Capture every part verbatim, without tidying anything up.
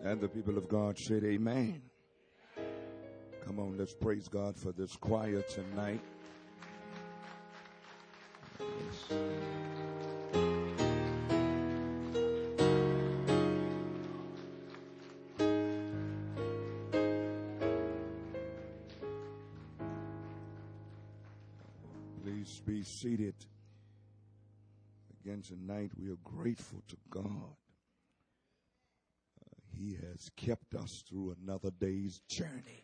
And the people of God said amen. Come on, let's praise God for this choir tonight. Yes. Please be seated. Again tonight, we are grateful to God. Uh, he has kept us through another day's journey.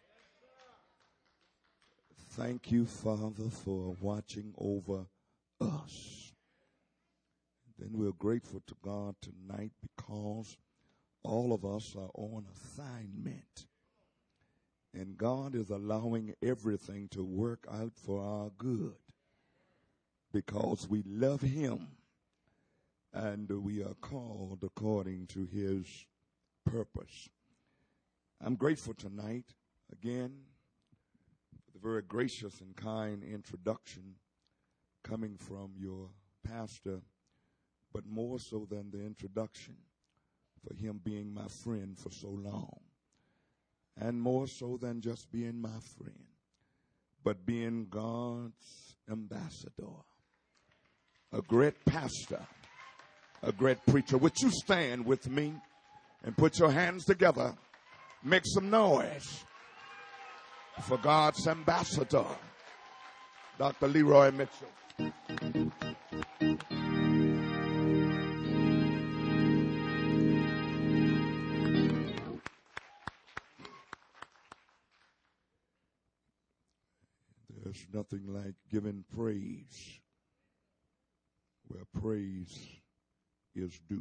Thank you, Father, for watching over us. Then we're grateful to God tonight because all of us are on assignment. And God is allowing everything to work out for our good because we love Him and we are called according to His purpose. I'm grateful tonight, again, for the very gracious and kind introduction coming from your pastor, but more so than the introduction, for him being my friend for so long. And more so than just being my friend, but being God's ambassador, a great pastor, a great preacher. Would you stand with me and put your hands together, make some noise for God's ambassador, Doctor Leroy Mitchell. There's nothing like giving praise where praise is due.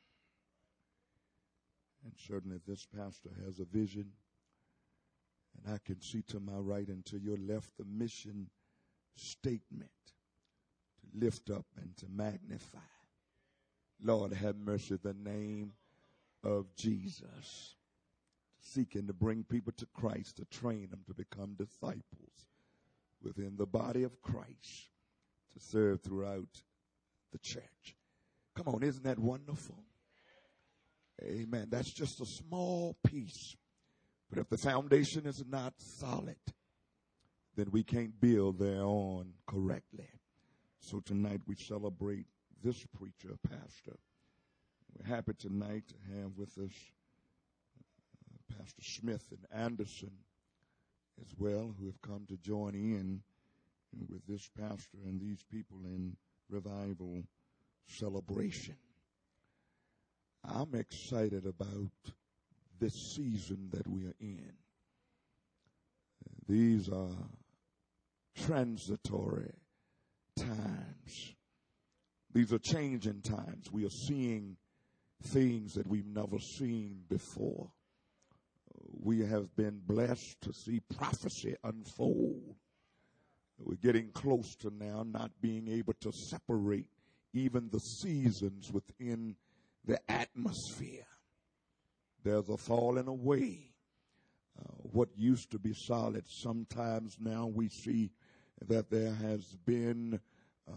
And certainly this pastor has a vision, and I can see to my right and to your left the mission statement to lift up and to magnify. Lord, have mercy, the name of Jesus. Seeking to bring people to Christ, to train them to become disciples within the body of Christ, to serve throughout the church. Come on, isn't that wonderful? Amen. That's just a small piece. But if the foundation is not solid, then we can't build thereon correctly. So tonight we celebrate this preacher, pastor. We're happy tonight to have with us uh, Pastor Smith and Anderson as well, who have come to join in with this pastor and these people in revival celebration. I'm excited about this season that we are in. These are transitory times. These are changing times. We are seeing things that we've never seen before. We have been blessed to see prophecy unfold. We're getting close to now not being able to separate even the seasons within the atmosphere. There's a falling away. Uh, what used to be solid, sometimes now we see that there has been uh,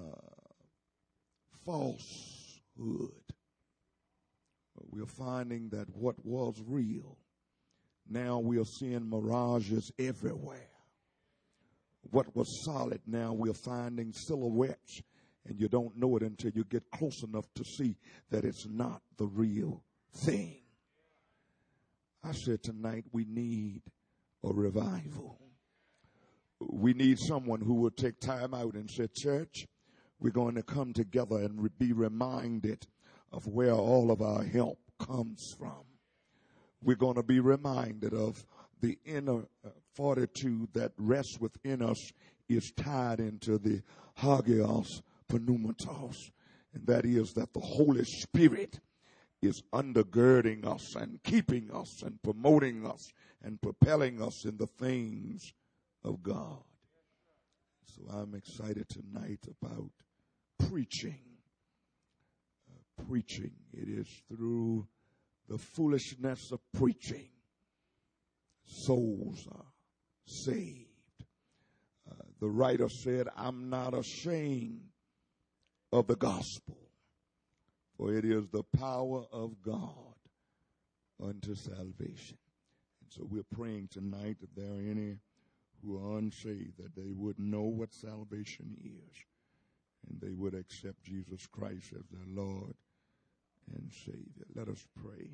falsehood. We're finding that what was real, now we are seeing mirages everywhere. What was solid, now we're finding silhouettes, and you don't know it until you get close enough to see that it's not the real thing. I said tonight we need a revival. We need someone who will take time out and say, church, we're going to come together and re- be reminded of where all of our help comes from. We're going to be reminded of the inner uh, fortitude that rests within us is tied into the hagios pneumatos, and that is that the Holy Spirit is undergirding us and keeping us and promoting us and propelling us in the things of God. So I'm excited tonight about preaching. Uh, preaching. It is through the foolishness of preaching souls are saved. Uh, the writer said, I'm not ashamed of the gospel, for it is the power of God unto salvation. And so we're praying tonight that there are any who are unsaved, that they would know what salvation is, and they would accept Jesus Christ as their Lord and Savior. Let us pray.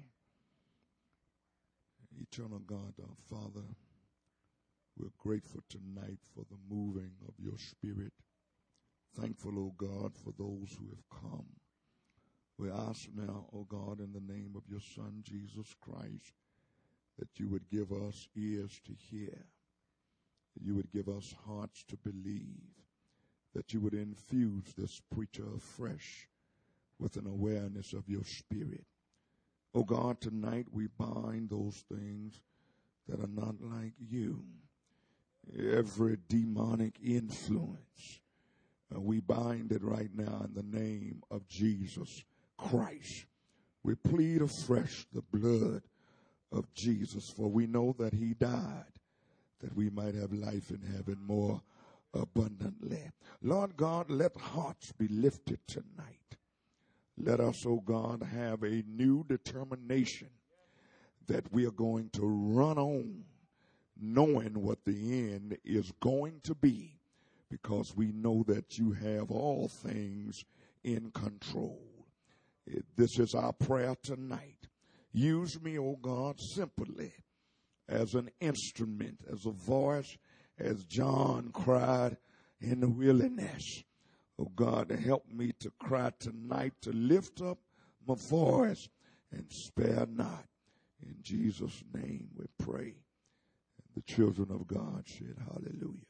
Eternal God, our Father, we're grateful tonight for the moving of your Spirit. Thankful, O God, for those who have come. We ask now, O God, in the name of your Son, Jesus Christ, that you would give us ears to hear, that you would give us hearts to believe, that you would infuse this preacher afresh with an awareness of your Spirit. O God, tonight we bind those things that are not like you. Every demonic influence, uh, we bind it right now in the name of Jesus Christ. We plead afresh the blood of Jesus, for we know that he died, that we might have life in heaven more abundantly. Lord God, let hearts be lifted tonight. Let us, oh God, have a new determination that we are going to run on, knowing what the end is going to be, because we know that you have all things in control. This is our prayer tonight. Use me, oh God, simply as an instrument, as a voice, as John cried in the wilderness. Oh God, help me to cry tonight, to lift up my voice and spare not. In Jesus' name we pray. And the children of God said, hallelujah.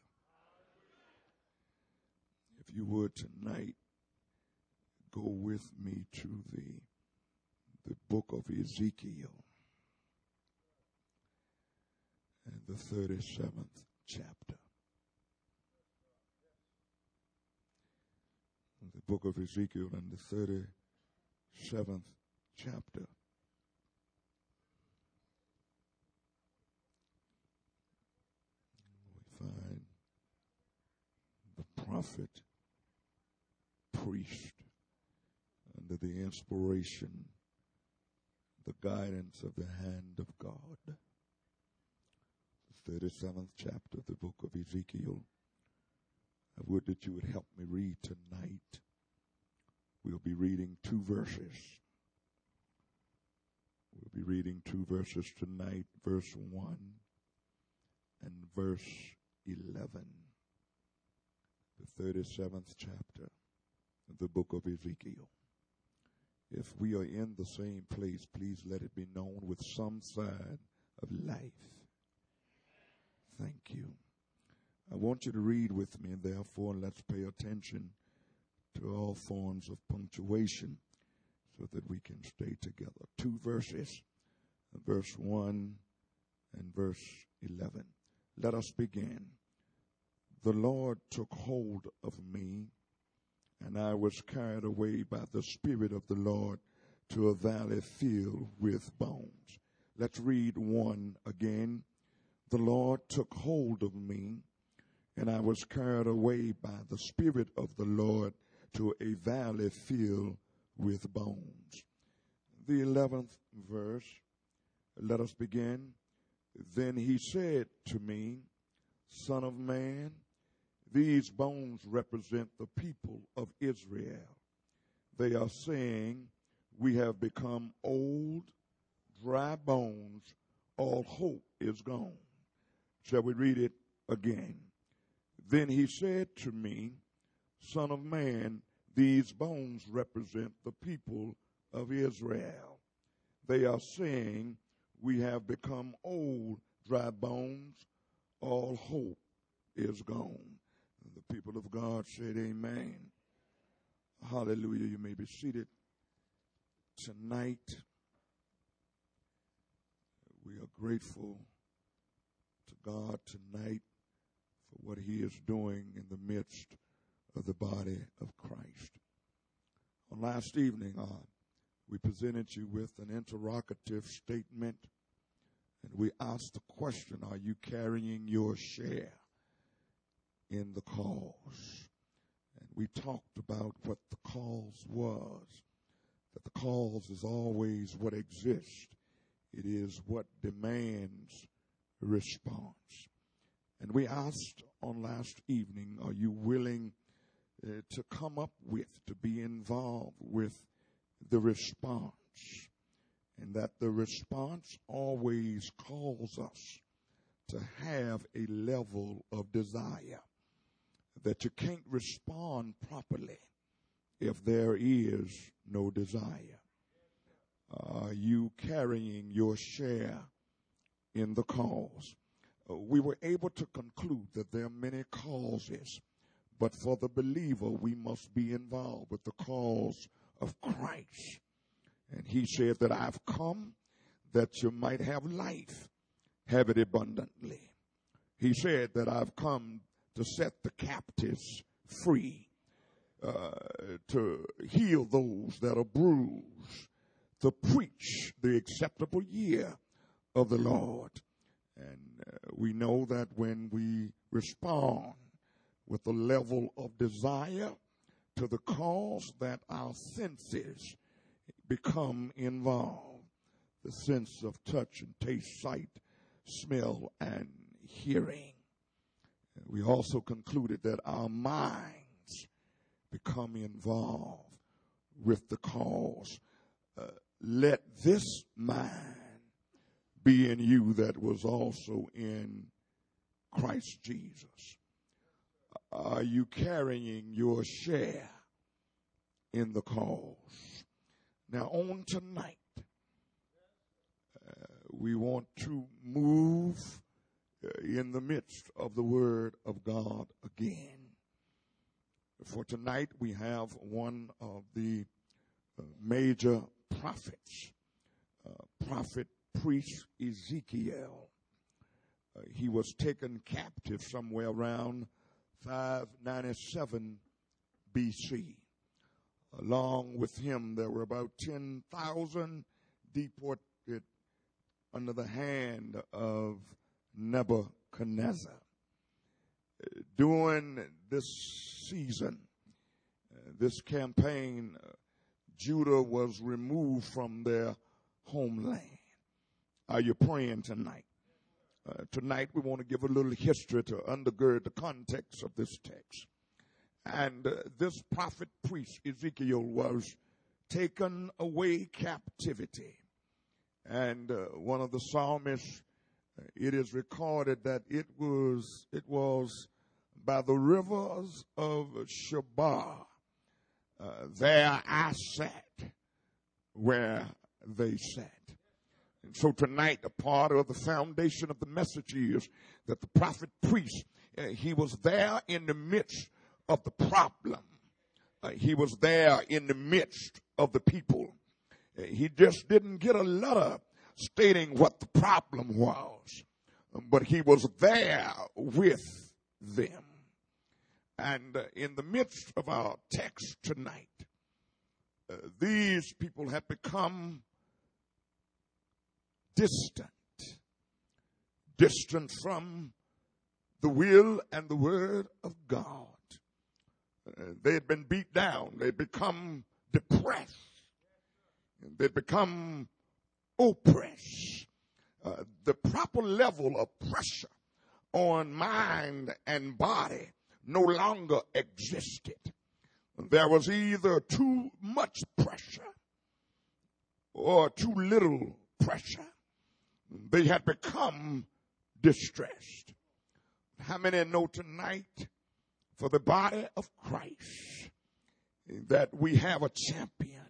If you would tonight, go with me to the, the book of Ezekiel and the thirty-seventh chapter. The book of Ezekiel and the thirty-seventh chapter. We find the prophet, priest, under the inspiration, the guidance of the hand of God. The thirty-seventh chapter of the book of Ezekiel. I would that you would help me read tonight. We'll be reading two verses. We'll be reading two verses tonight, verse one and verse eleven. The thirty-seventh chapter of the book of Ezekiel. If we are in the same place, please let it be known with some sign of life. Thank you. I want you to read with me, therefore, let's pay attention to all forms of punctuation so that we can stay together. Two verses, verse one and verse eleven. Let us begin. The Lord took hold of me, and I was carried away by the Spirit of the Lord to a valley filled with bones. Let's read one again. The Lord took hold of me, and I was carried away by the Spirit of the Lord to a valley filled with bones. The eleventh verse, let us begin. Then he said to me, Son of man, these bones represent the people of Israel. They are saying, we have become old, dry bones. All hope is gone. Shall we read it again? Then he said to me, Son of man, these bones represent the people of Israel. They are saying, we have become old, dry bones. All hope is gone. And the people of God said, amen. Hallelujah. You may be seated. Tonight, we are grateful to God tonight for what he is doing in the midst of the body of Christ. On last evening, uh, we presented you with an interrogative statement, and we asked the question, are you carrying your share in the cause? And we talked about what the cause was, that the cause is always what exists It is what demands response. And we asked on last evening, are you willing uh, to come up with, to be involved with the response? And that the response always calls us to have a level of desire. That you can't respond properly if there is no desire. Are you carrying your share in the cause? Uh, we were able to conclude that there are many causes, but for the believer, we must be involved with the cause of Christ. And he said that I've come that you might have life, have it abundantly. He said that I've come to set the captives free, uh, to heal those that are bruised, to preach the acceptable year of the Lord. And uh, we know that when we respond with a level of desire to the cause, that our senses become involved. The sense of touch and taste, sight, smell, and hearing. We also concluded that our minds become involved with the cause. Uh, let this mind be in you that was also in Christ Jesus. Are you carrying your share in the cause? Now, on tonight, uh, we want to move uh, in the midst of the Word of God again. For tonight, we have one of the uh, major prophets, uh, prophet priest Ezekiel. Uh, he was taken captive somewhere around five ninety-seven B C. Along with him, there were about ten thousand deported under the hand of Nebuchadnezzar. Uh, during this season, uh, this campaign, uh, Judah was removed from their homeland. Are you praying tonight? Uh, tonight we want to give a little history to undergird the context of this text. And uh, this prophet priest Ezekiel was taken away captivity. And uh, one of the psalmists, uh, it is recorded that it was it was by the rivers of Chebar. Uh, there I sat where they sat. And so tonight, a part of the foundation of the message is that the prophet priest, uh, he was there in the midst of the problem. Uh, he was there in the midst of the people. Uh, he just didn't get a letter stating what the problem was, but he was there with them. And uh, in the midst of our text tonight, uh, these people have become distant, distant from the will and the word of God. Uh, they had been beat down. They had become depressed. They had become oppressed. Uh, the proper level of pressure on mind and body no longer existed. There was either too much pressure or too little pressure. They had become distressed. How many know tonight, for the body of Christ, that we have a champion,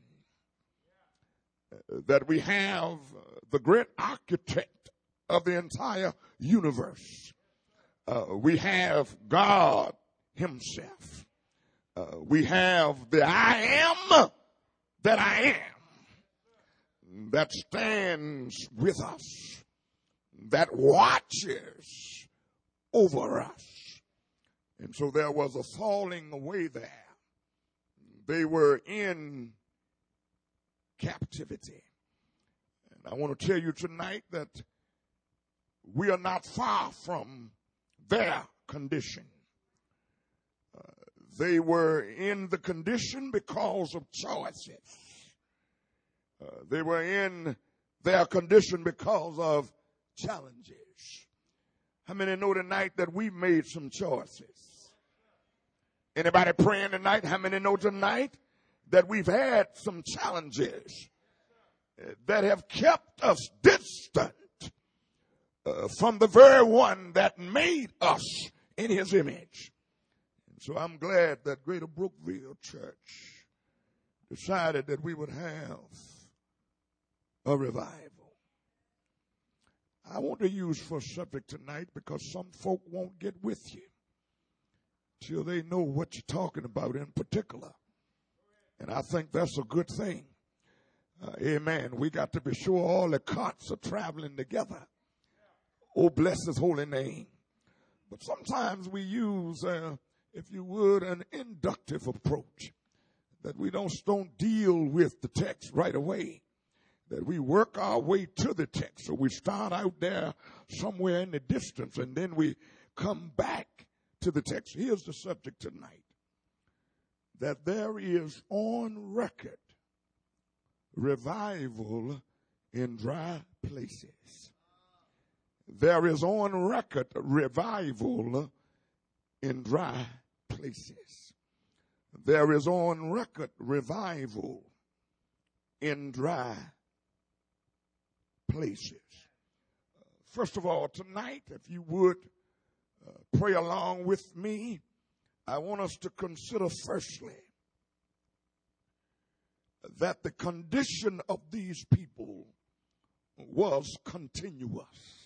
that we have the great architect of the entire universe. Uh, we have God himself. Uh, we have the I am that I am that stands with us, that watches over us. And so there was a falling away there. They were in captivity. And I want to tell you tonight that we are not far from their condition. Uh, they were in the condition because of choices. Uh, they were in They are conditioned because of challenges. How many know tonight that we've made some choices? Anybody praying tonight? How many know tonight that we've had some challenges that have kept us distant uh, from the very one that made us in his image? And so I'm glad that Greater Brookville Church decided that we would have a revival. I want to use for subject tonight because some folk won't get with you till they know what you're talking about in particular. And I think that's a good thing. Uh, amen. We got to be sure all the carts are traveling together. Oh, bless his holy name. But sometimes we use, uh, if you would, an inductive approach. That we don't, don't deal with the text right away. That we work our way to the text. So we start out there somewhere in the distance and then we come back to the text. Here's the subject tonight. That there is on record revival in dry places. There is on record revival in dry places. There is on record revival in dry places. First of all, tonight, if you would uh, pray along with me, I want us to consider firstly that the condition of these people was continuous.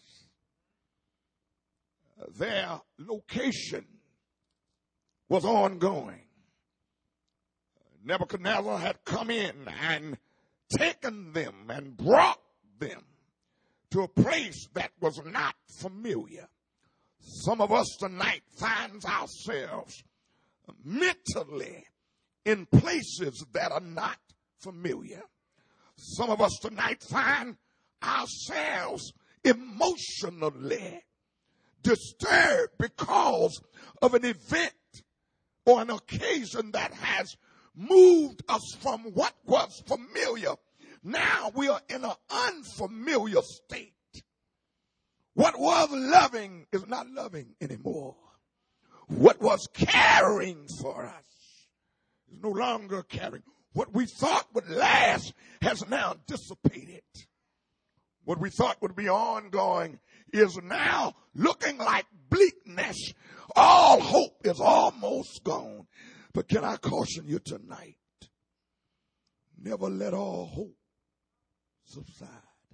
Their location was ongoing. Nebuchadnezzar had come in and taken them and brought them to a place that was not familiar. Some of us tonight find ourselves mentally in places that are not familiar. Some of us tonight find ourselves emotionally disturbed because of an event or an occasion that has moved us from what was familiar. Now we are in an unfamiliar state. What was loving is not loving anymore. What was caring for us is no longer caring. What we thought would last has now dissipated. What we thought would be ongoing is now looking like bleakness. All hope is almost gone. But can I caution you tonight? Never let all hope subside.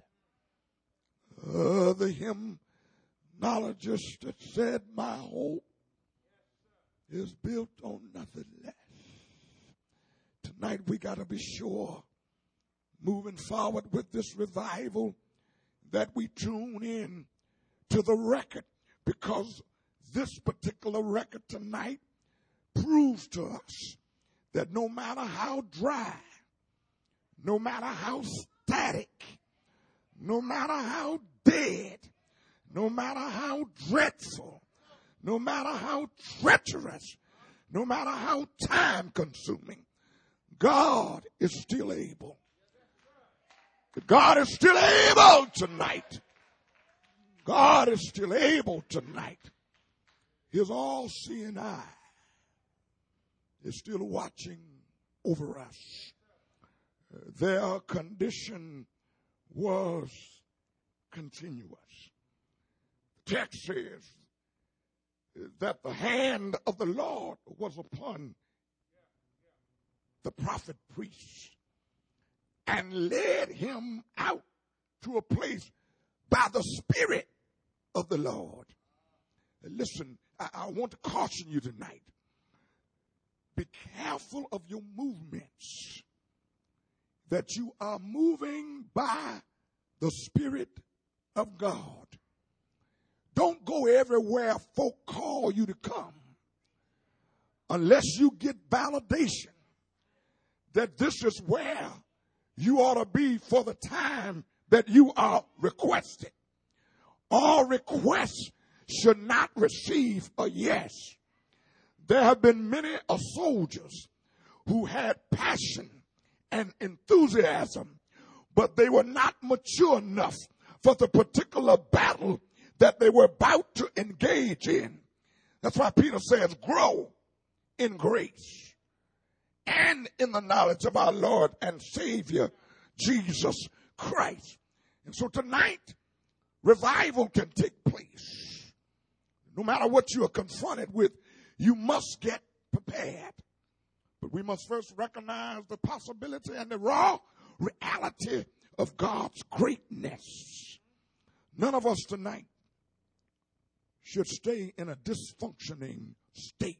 Uh, the hymnologist that said, my hope is built on nothing less. Tonight we got to be sure, moving forward with this revival, that we tune in to the record, because this particular record tonight proves to us that no matter how dry, no matter how static, no matter how dead, no matter how dreadful, no matter how treacherous, no matter how time consuming, God is still able. God is still able tonight. God is still able tonight. His all-seeing eye is still watching over us. Their condition was continuous. The text says that the hand of the Lord was upon the prophet priest and led him out to a place by the Spirit of the Lord. Listen, I, I want to caution you tonight. Be careful of your movements, that you are moving by the Spirit of God. Don't go everywhere folk call you to come unless you get validation that this is where you ought to be for the time that you are requested. All requests should not receive a yes. There have been many of soldiers who had passion and enthusiasm, but they were not mature enough for the particular battle that they were about to engage in. That's why Peter says, grow in grace and in the knowledge of our Lord and Savior, Jesus Christ. And so tonight, revival can take place. No matter what you are confronted with, you must get prepared. But we must first recognize the possibility and the raw reality of God's greatness. None of us tonight should stay in a dysfunctioning state.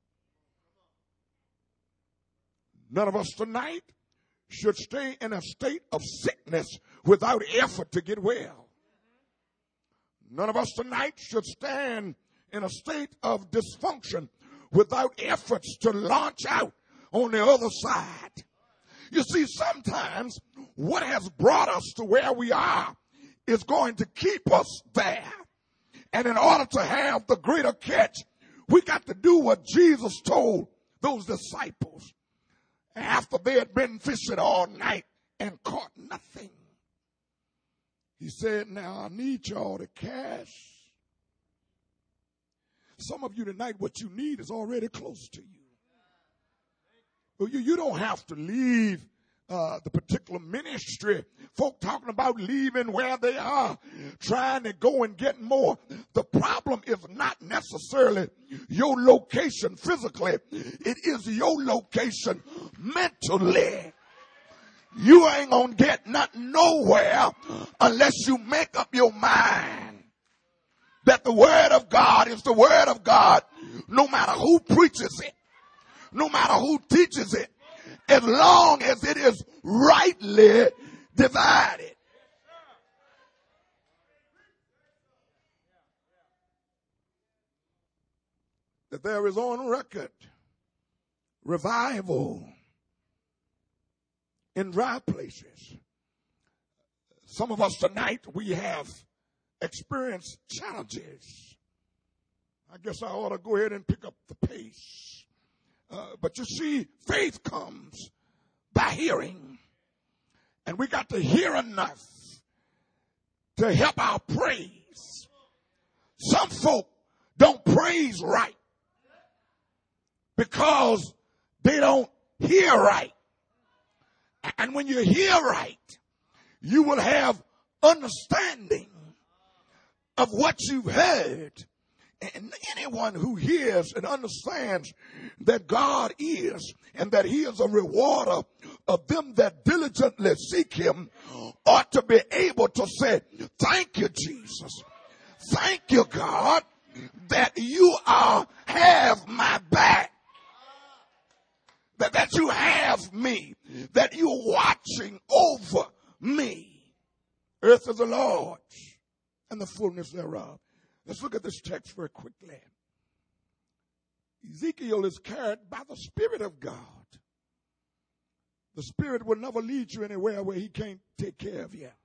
None of us tonight should stay in a state of sickness without effort to get well. None of us tonight should stand in a state of dysfunction without efforts to launch out on the other side. You see, sometimes what has brought us to where we are is going to keep us there. And in order to have the greater catch, we got to do what Jesus told those disciples after they had been fishing all night and caught nothing. He said, now I need y'all to cast. Some of you tonight, what you need is already close to you. You, you don't have to leave uh, the particular ministry. Folk talking about leaving where they are, trying to go and get more. The problem is not necessarily your location physically. It is your location mentally. You ain't gonna get nothing nowhere unless you make up your mind that the word of God is the word of God, no matter who preaches it, no matter who teaches it, as long as it is rightly divided. That there is on record revival in dry places. Some of us tonight, we have experienced challenges. I guess I ought to go ahead and pick up the pace. Uh, but you see, faith comes by hearing. And we got to hear enough to help our praise. Some folk don't praise right because they don't hear right. And when you hear right, you will have understanding of what you've heard. And anyone who hears and understands that God is and that he is a rewarder of them that diligently seek him ought to be able to say, thank you, Jesus. Thank you, God, that you are, have my back. That, that you have me. That you're watching over me. Earth is the Lord's and the fullness thereof. Let's look at this text very quickly. Ezekiel is carried by the Spirit of God. The Spirit will never lead you anywhere where he can't take care of you.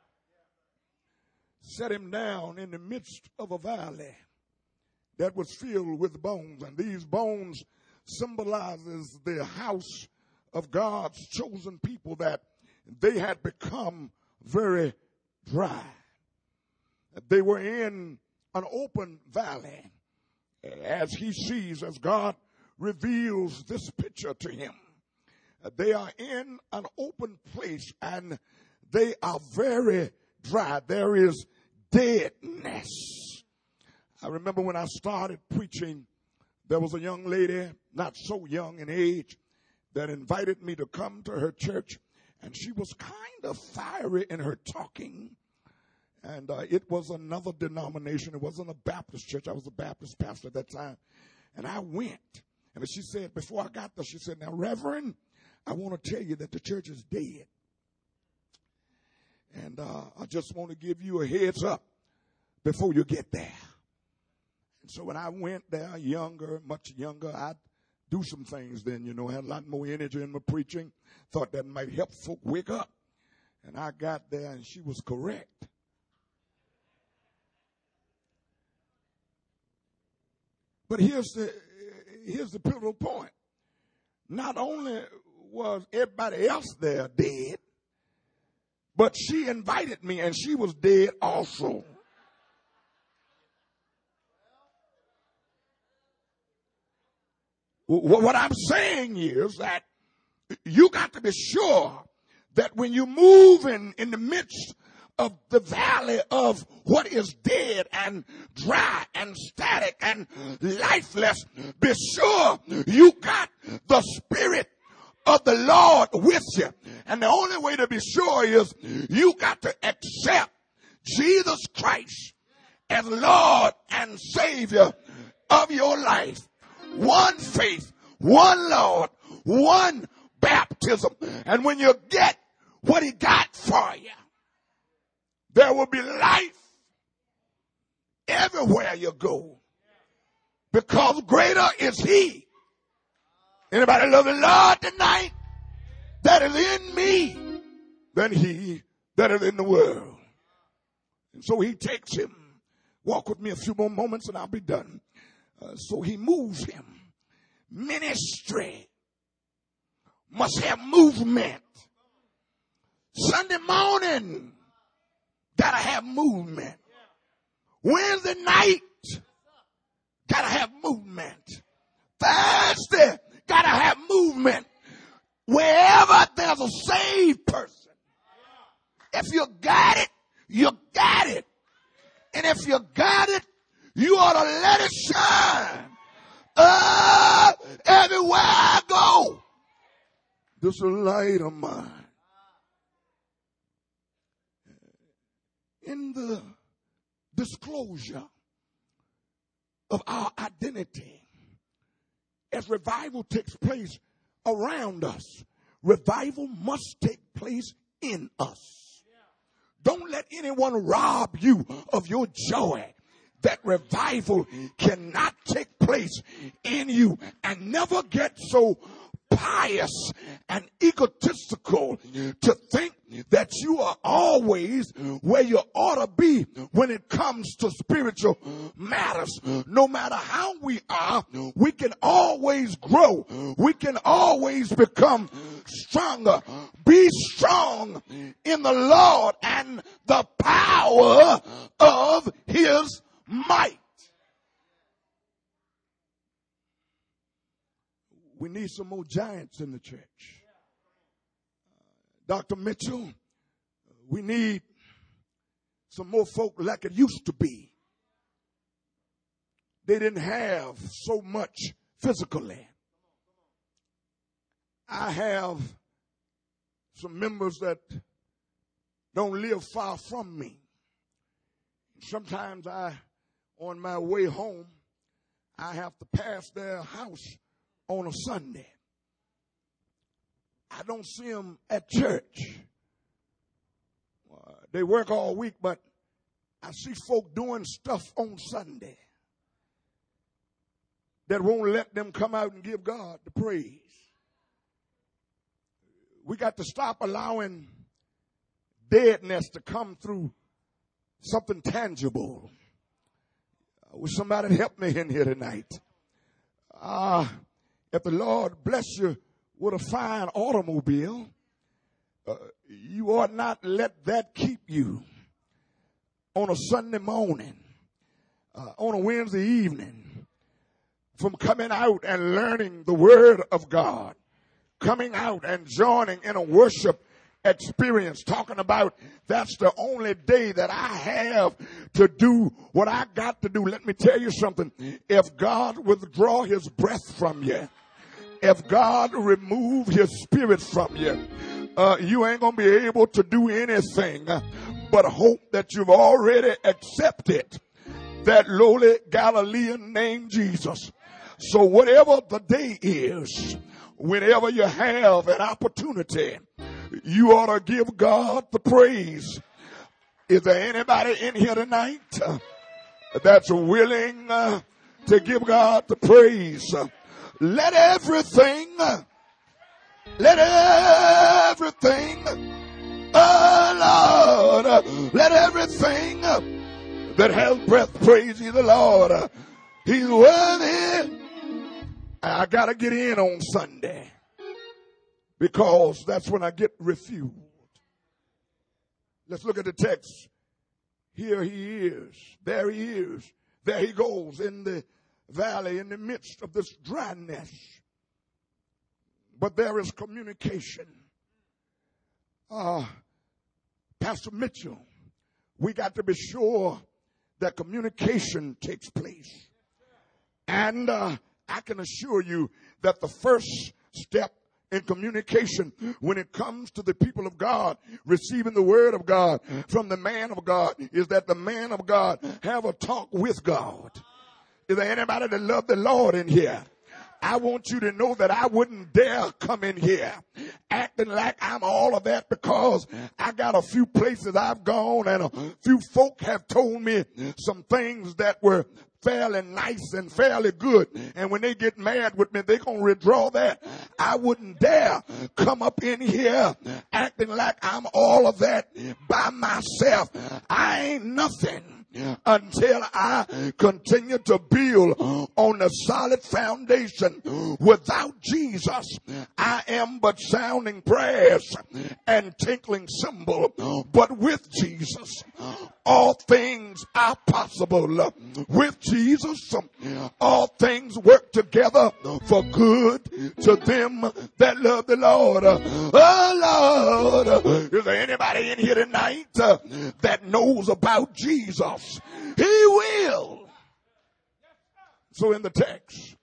Set him down in the midst of a valley that was filled with bones. And these bones symbolizes the house of God's chosen people, that they had become very dry. They were in an open valley, as he sees, as God reveals this picture to him. They are in an open place and they are very dry. There is deadness. I remember when I started preaching, there was a young lady, not so young in age, that invited me to come to her church, and she was kind of fiery in her talking. And uh, it was another denomination. It wasn't a Baptist church. I was a Baptist pastor at that time. And I went. And she said, before I got there, she said, now, Reverend, I want to tell you that the church is dead. And uh, I just want to give you a heads up before you get there. And so when I went there, younger, much younger, I'd do some things then, you know, had a lot more energy in my preaching. Thought that might help folk wake up. And I got there and she was correct. But here's the, here's the pivotal point. Not only was everybody else there dead, But she invited me, and she was dead also. What I'm saying is that you got to be sure that when you move in, in the midst of the valley of what is dead and dry and static and lifeless, be sure you got the Spirit of the Lord with you. And the only way to be sure is you got to accept Jesus Christ as Lord and Savior of your life. One faith, one Lord, one baptism. And when you get what he got for you, there will be life everywhere you go. Because greater is he. Anybody love the Lord tonight? That is in me than he that is in the world. And so he takes him. Walk with me a few more moments and I'll be done. Uh, so he moves him. Ministry must have movement. Sunday morning gotta have movement. Wednesday night gotta have movement. Thursday gotta have movement. Wherever there's a saved person, if you got it, you got it. And if you got it, you ought to let it shine. Uh, everywhere I go, this is a light of mine. In the disclosure of our identity, as revival takes place around us, revival must take place in us. Don't let anyone rob you of your joy. That revival cannot take place in you, and never get so pious and egotistical to think that you are always where you ought to be when it comes to spiritual matters. No matter how we are, we can always grow. We can always become stronger. Be strong in the Lord and the power of his might. We need some more giants in the church. Doctor Mitchell, we need some more folk like it used to be. They didn't have so much physically. I have some members that don't live far from me. Sometimes I, on my way home, I have to pass their house on a Sunday. I don't see them at church. Uh, they work all week, but I see folk doing stuff on Sunday that won't let them come out and give God the praise. We got to stop allowing deadness to come through something tangible. I wish somebody would help me in here tonight. Ah. Uh, If the Lord bless you with a fine automobile, uh, you ought not let that keep you on a Sunday morning, uh, on a Wednesday evening, from coming out and learning the Word of God, coming out and joining in a worship experience, talking about that's the only day that I have to do what I got to do. Let me tell you something. If God withdraw his breath from you, if God remove his spirit from you, uh, you ain't going to be able to do anything but hope that you've already accepted that lowly Galilean named Jesus. So whatever the day is, whenever you have an opportunity, you ought to give God the praise. Is there anybody in here tonight uh, that's willing uh, to give God the praise? Uh, Let everything, let everything, oh Lord, let everything that has breath praise you, the Lord. He's worthy. I got to get in on Sunday because that's when I get refueled. Let's look at the text. Here he is. There he is. There he goes in the valley in the midst of this dryness. But there is communication. Uh, Pastor Mitchell, we got to be sure that communication takes place. And uh, I can assure you that the first step in communication when it comes to the people of God receiving the word of God from the man of God is that the man of God have a talk with God. Is there anybody that love the Lord in here? I want you to know that I wouldn't dare come in here acting like I'm all of that, because I got a few places I've gone and a few folk have told me some things that were fairly nice and fairly good. And when they get mad with me, they're going to withdraw that. I wouldn't dare come up in here acting like I'm all of that by myself. I ain't nothing until I continue to build on the solid foundation. Without Jesus, I am but sounding prayers and tinkling cymbal. But with Jesus, all things are possible. With Jesus, all things work together for good to them that love the Lord. Oh Lord, is there anybody in here tonight uh, that knows about Jesus? He will. So in the text,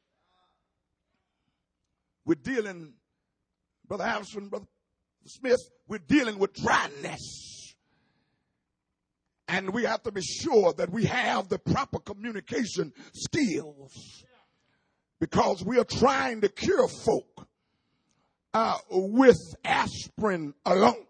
we're dealing, Brother Allison, Brother Smith, we're dealing with dryness. And we have to be sure that we have the proper communication skills, because we are trying to cure folk uh, with aspirin alone.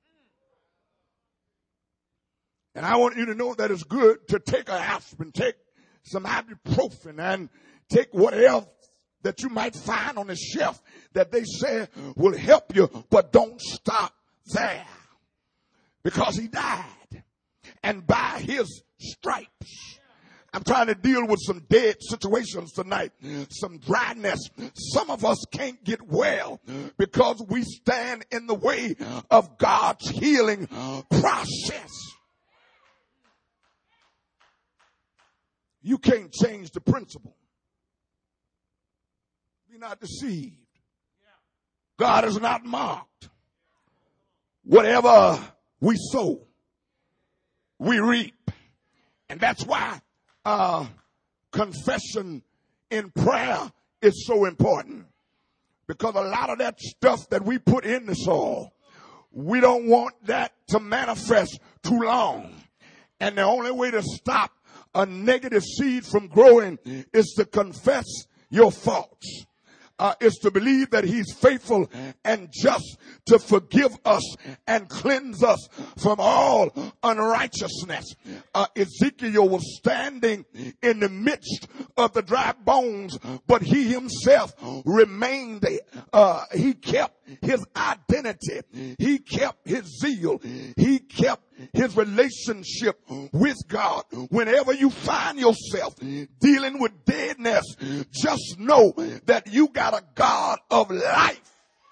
And I want you to know that it's good to take an aspirin, take some ibuprofen, and take whatever that you might find on the shelf that they say will help you, but don't stop there, because he died. And by his stripes, I'm trying to deal with some dead situations tonight, some dryness. Some of us can't get well because we stand in the way of God's healing process. You can't change the principle. Be not deceived. God is not mocked. Whatever we sow, we reap. And that's why uh, confession in prayer is so important. Because a lot of that stuff that we put in the soil, we don't want that to manifest too long. And the only way to stop a negative seed from growing is to confess your faults. Uh, is to believe that he's faithful and just to forgive us and cleanse us from all unrighteousness. Uh, Ezekiel was standing in the midst of the dry bones, but he himself remained, uh, he kept his identity. He kept his zeal. He kept his relationship with God. Whenever you find yourself dealing with deadness, just know that you got a God of life.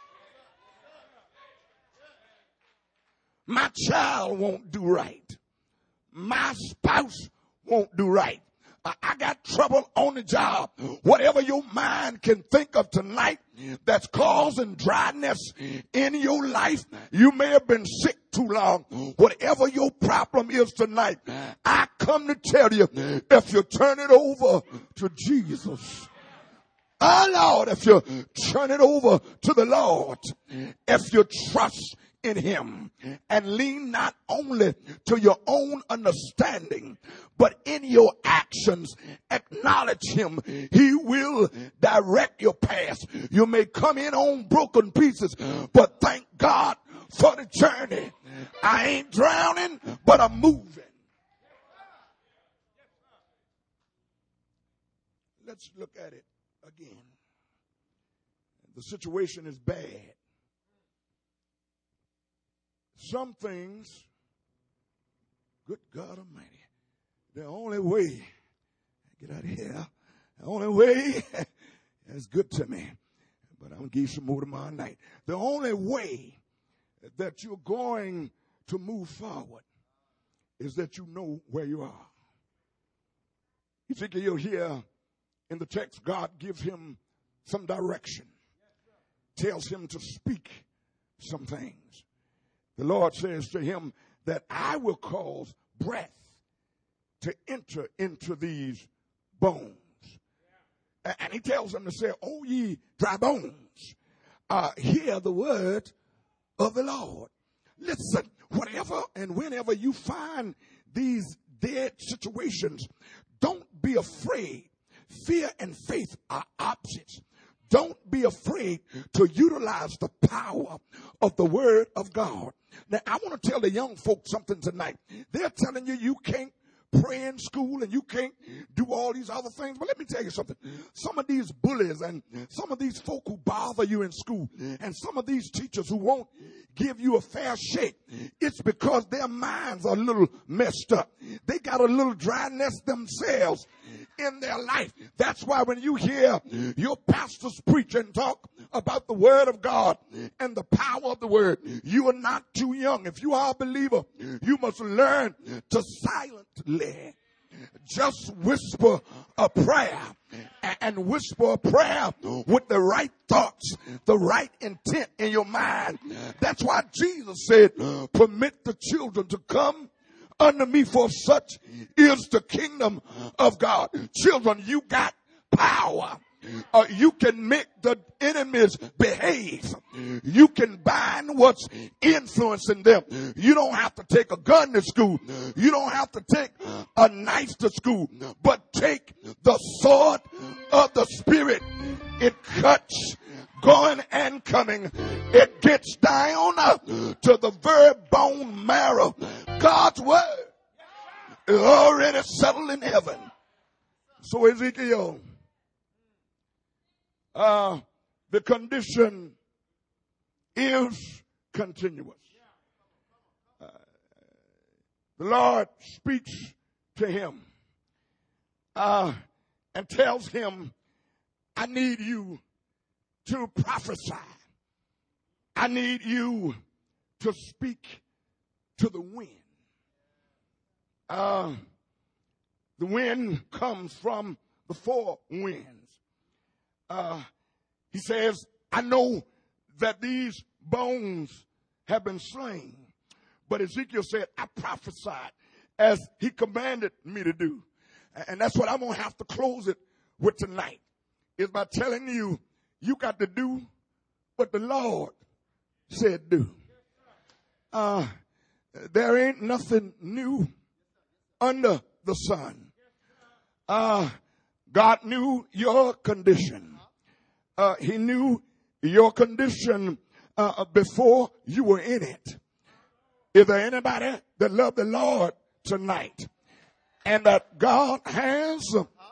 My child won't do right. My spouse won't do right. I got trouble on the job. Whatever your mind can think of tonight that's causing dryness in your life, you may have been sick too long. Whatever your problem is tonight, I come to tell you, if you turn it over to Jesus, oh Lord, if you turn it over to the Lord, if you trust in him and lean not only to your own understanding, but in your actions acknowledge him, he will direct your path. You may come in on broken pieces, but thank God for the journey. I ain't drowning, but I'm moving. Let's look at it again. The situation is bad. Some things, good God Almighty, the only way, get out of here, the only way, that's good to me, but I'm going to give you some more tomorrow night. The only way that you're going to move forward is that you know where you are. Ezekiel here in the text, God gives him some direction, tells him to speak some things. The Lord says to him that I will cause breath to enter into these bones. And he tells them to say, "O ye dry bones, uh, hear the word of the Lord." Listen, whatever and whenever you find these dead situations, don't be afraid. Fear and faith are opposites. Don't be afraid to utilize the power of the word of God. Now, I want to tell the young folks something tonight. They're telling you you can't pray in school and you can't do all these other things. But let me tell you something. Some of these bullies and some of these folk who bother you in school and some of these teachers who won't give you a fair shake, it's because their minds are a little messed up. They got a little dryness themselves in their life. That's why when you hear your pastors preach and talk about the word of God and the power of the word, you are not too young. If you are a believer, you must learn to silently just whisper a prayer and whisper a prayer with the right thoughts, the right intent in your mind. That's why Jesus said, permit the children to come unto me, for such is the kingdom of God. Children, you got power. Uh, you can make the enemies behave. You can bind what's influencing them. You don't have to take a gun to school. You don't have to take a knife to school. But take the sword of the Spirit. It cuts going and coming. It gets down to the very bone marrow. God's word is already settled in heaven. So Ezekiel, Uh, the condition is continuous. Uh, the Lord speaks to him uh, and tells him, I need you to prophesy. I need you to speak to the wind. Uh, the wind comes from the four winds. Uh, he says, I know that these bones have been slain. But Ezekiel said, I prophesied as he commanded me to do. And that's what I'm going to have to close it with tonight, is by telling you, you got to do what the Lord said do. Uh, there ain't nothing new under the sun. Uh, God knew your condition. Uh, he knew your condition uh, before you were in it. Is there anybody that love the Lord tonight? And that God has,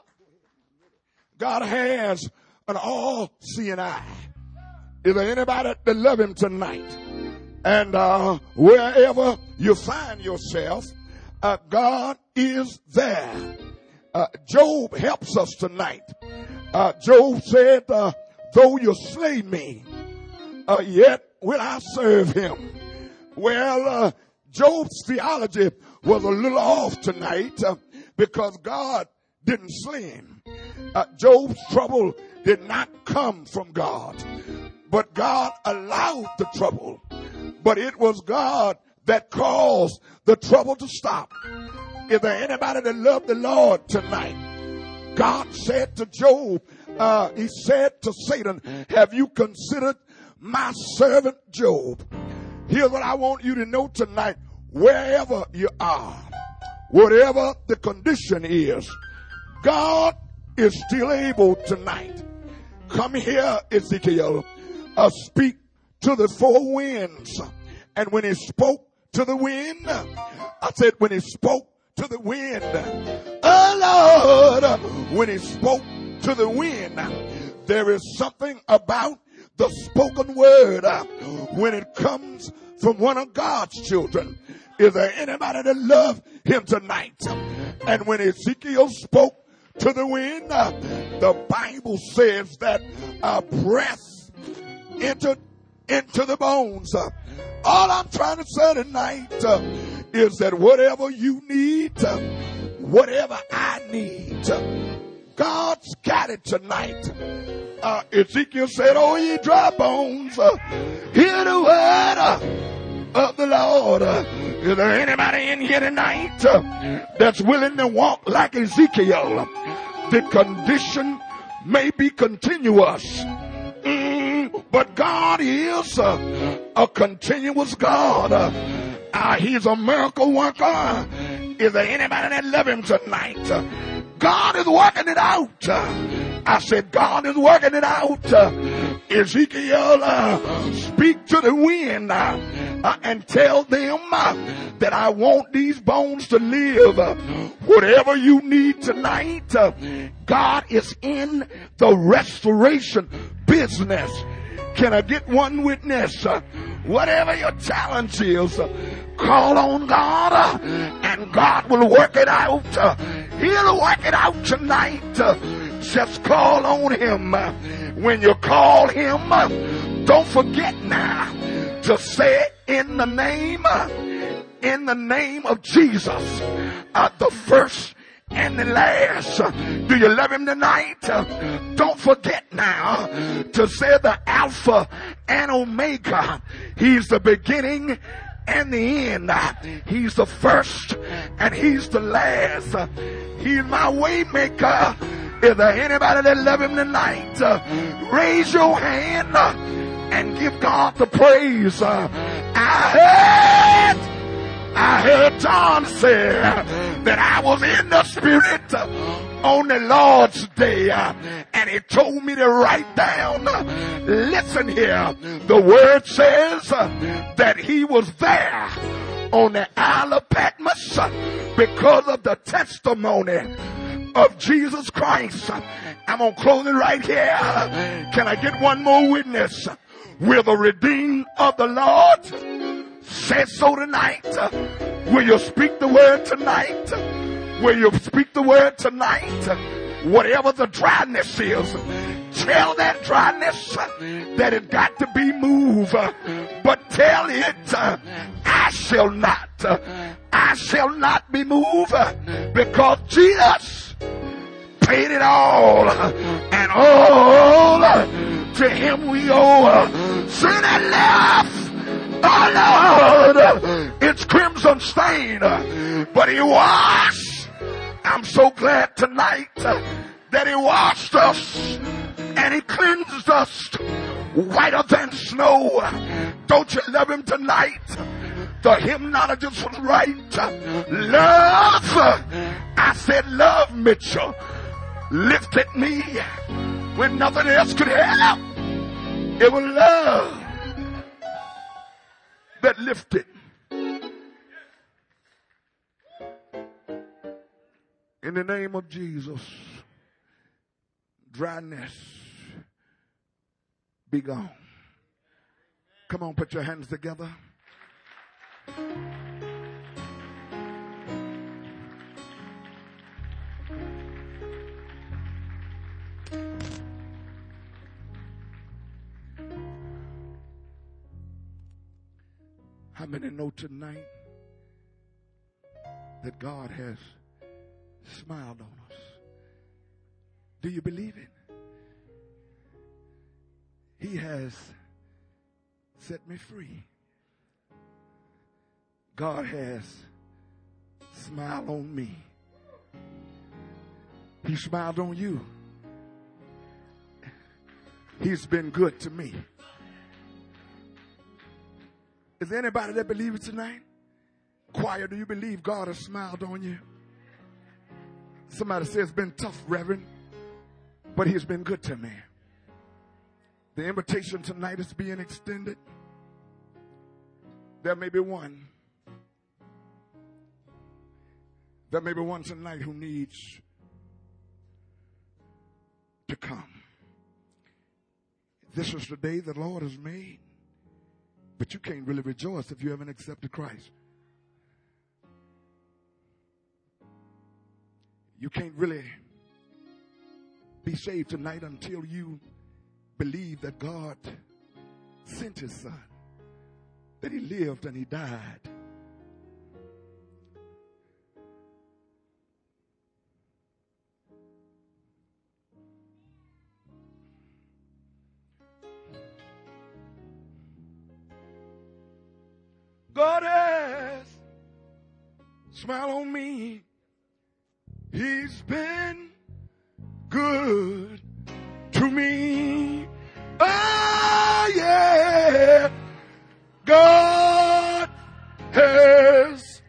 God has an all-seeing eye. Is there anybody that love him tonight? And uh, wherever you find yourself, uh, God is there. Uh, Job helps us tonight. Uh, Job said, uh, though you slay me, uh, yet will I serve him. Well, uh, Job's theology was a little off tonight uh, because God didn't slay him. Uh, Job's trouble did not come from God, but God allowed the trouble. But it was God that caused the trouble to stop. Is there anybody that loved the Lord tonight? God said to Job, uh, he said to Satan, have you considered my servant Job? Here's what I want you to know tonight. Wherever you are, whatever the condition is, God is still able tonight. Come here, Ezekiel, uh, speak to the four winds. And when he spoke to the wind, I said when he spoke to the wind, oh Lord, when he spoke to the wind, there is something about the spoken word uh, when it comes from one of God's children. Is there anybody that love him tonight? And when Ezekiel spoke to the wind, uh, the Bible says that a breath entered into the bones. Uh, all I'm trying to say tonight uh, is that whatever you need, uh, whatever I need, uh, God's got it tonight. Uh, Ezekiel said, oh, ye dry bones, uh, hear the word uh, of the Lord. Uh, is there anybody in here tonight uh, that's willing to walk like Ezekiel? The condition may be continuous, mm, but God is uh, a continuous God. Uh, uh, he's a miracle worker. Is there anybody that love him tonight? Uh, God is working it out. Uh, I said, God is working it out. Uh, Ezekiel, uh, speak to the wind uh, uh, and tell them uh, that I want these bones to live. Uh, whatever you need tonight, uh, God is in the restoration business. Can I get one witness? Uh, whatever your challenge is, uh, call on God uh, and God will work it out. Uh, he'll work it out tonight. Uh, just call on him. Uh, when you call him, uh, don't forget now to say in the name, uh, in the name of Jesus, uh, the first and the last. Uh, do you love him tonight? Uh, don't forget now to say the Alpha and Omega. He's the beginning and the end. Uh, he's the first and he's the last. Uh, he's my way maker. Is there anybody that love him tonight? Uh, raise your hand uh, and give God the praise. Uh, I heard I heard John say that I was in the Spirit on the Lord's day, and he told me to write down, listen here, the word says that he was there on the Isle of Patmos because of the testimony of Jesus Christ. I'm going to close it right here. Can I get one more witness? We're the redeemed of the Lord. Say so tonight. Will you speak the word tonight? Will you speak the word tonight? Whatever the dryness is, tell that dryness that it got to be moved. But tell it, I shall not. I shall not be moved because Jesus paid it all. And all to him we owe. Sin and love. Oh Lord, it's crimson stain, but he washed. I'm so glad tonight that he washed us and he cleansed us whiter than snow. Don't you love him tonight? The hymnologist was right. Love, I said love, Mitchell, lifted me when nothing else could help. It was love that lifted. In the name of Jesus, dryness be gone. Come on, put your hands together. How many know tonight that God has smiled on us? Do you believe it? He has set me free. God has smiled on me. He smiled on you. He's been good to me. Is there anybody that believes it tonight? Choir, do you believe God has smiled on you? Somebody says it's been tough, Reverend, but he's been good to me. The invitation tonight is being extended. There may be one. There may be one tonight who needs to come. This is the day the Lord has made. But you can't really rejoice if you haven't accepted Christ. You can't really be saved tonight until you believe that God sent his son, that he lived and he died. God has smiled on me. He's been good to me. Oh, yeah. God has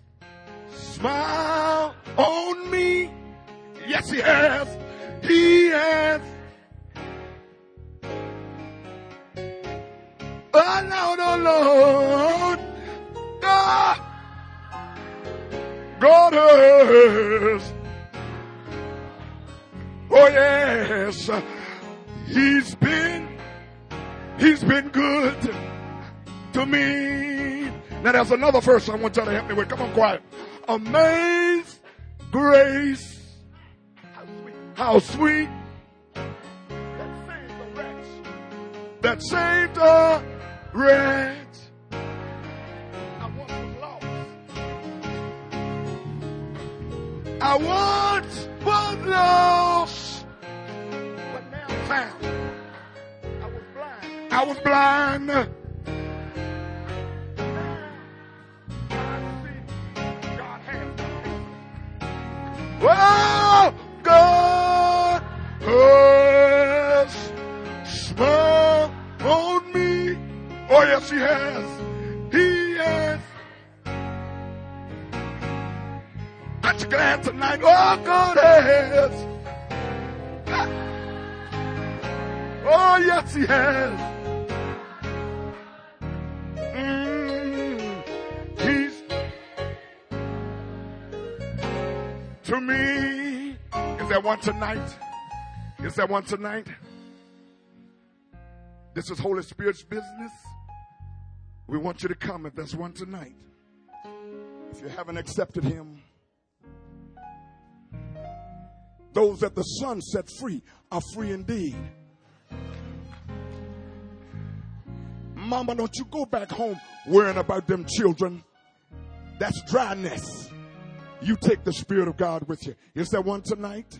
smiled on me. Yes, he has. He has. Oh, Lord, oh, Lord. God. God has. Oh, yes. He's been, he's been good to me. Now, there's another verse I want y'all to help me with. Come on, quiet. Amazing grace. How sweet. That saved a wretch. That saved a wretch. I once was lost. I once was lost. But now found. I was blind. I was blind. Now I see God has done it. Well, God has smiled on me. Oh, yes, he has. He has. Aren't you glad tonight? Oh, God has. Oh, yes, he has. Mm, he's to me. Is there one tonight? Is there one tonight? This is Holy Spirit's business. We want you to come if there's one tonight. If you haven't accepted him, those that the Son set free are free indeed. Mama, don't you go back home worrying about them children. That's dryness. You take the Spirit of God with you. Is there one tonight?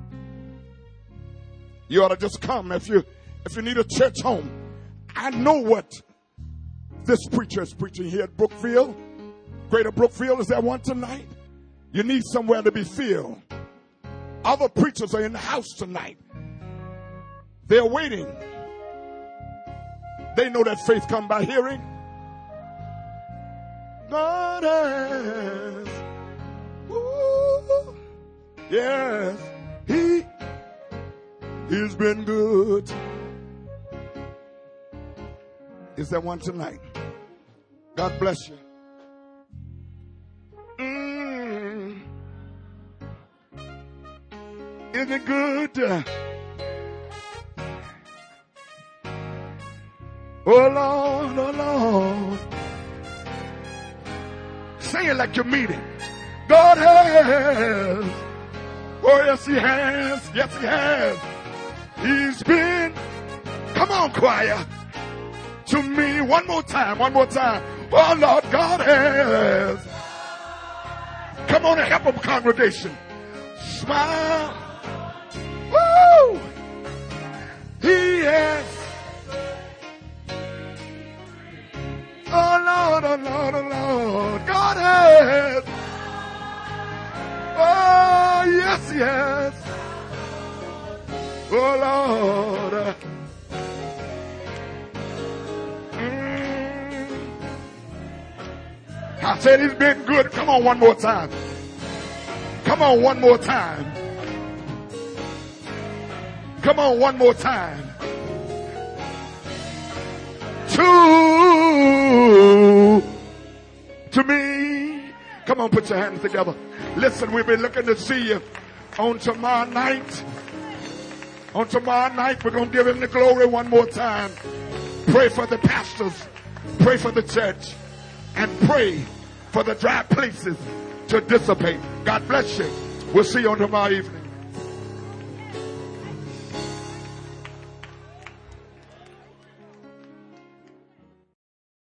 You ought to just come if you if you need a church home. I know what this preacher is preaching here at Brookfield. Greater Brookfield, is there one tonight? You need somewhere to be filled. Other preachers are in the house tonight. They're waiting. They know that faith comes by hearing. God has. Ooh, yes, he has been good. Is there one tonight? God bless you. Mm. Isn't it good? Oh Lord, oh Lord. Say it like you mean it. God has. Oh yes, he has. Yes, he has. He's been. Come on, choir. To me, one more time, one more time. Oh Lord, God has. Come on and help him, congregation. Smile. Woo! He has. Oh Lord, oh Lord, oh Lord. God has. Oh yes, he has. Oh Lord. I said he's been good. Come on one more time. Come on one more time. Come on one more time. To, to me. Come on, put your hands together. Listen, we've been looking to see you on tomorrow night. On tomorrow night, we're going to give him the glory one more time. Pray for the pastors. Pray for the church. And pray for the dry places to dissipate. God bless you. We'll see you on tomorrow evening.